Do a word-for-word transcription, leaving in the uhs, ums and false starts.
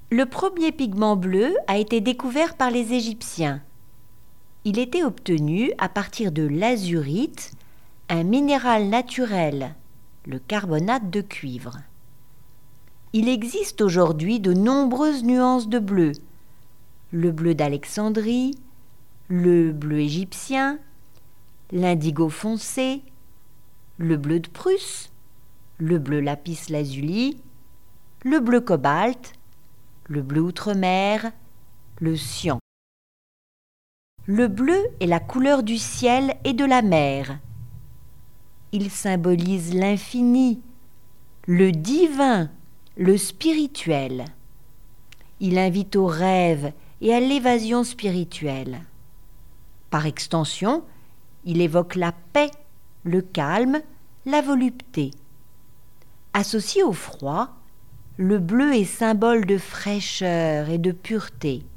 Le premier pigment bleu a été découvert par les Égyptiens. Il était obtenu à partir de l'azurite, un minéral naturel, le carbonate de cuivre. Il existe aujourd'hui de nombreuses nuances de bleu. Le bleu d'Alexandrie, le bleu égyptien, l'indigo foncé, le bleu de Prusse, le bleu lapis-lazuli, le bleu cobalt, le bleu outre-mer, le cyan. Le bleu est la couleur du ciel et de la mer. Il symbolise l'infini, le divin, le spirituel. Il invite au rêve et à l'évasion spirituelle. Par extension, il évoque la paix, le calme, la volupté. Associé au froid, le bleu est symbole de fraîcheur et de pureté.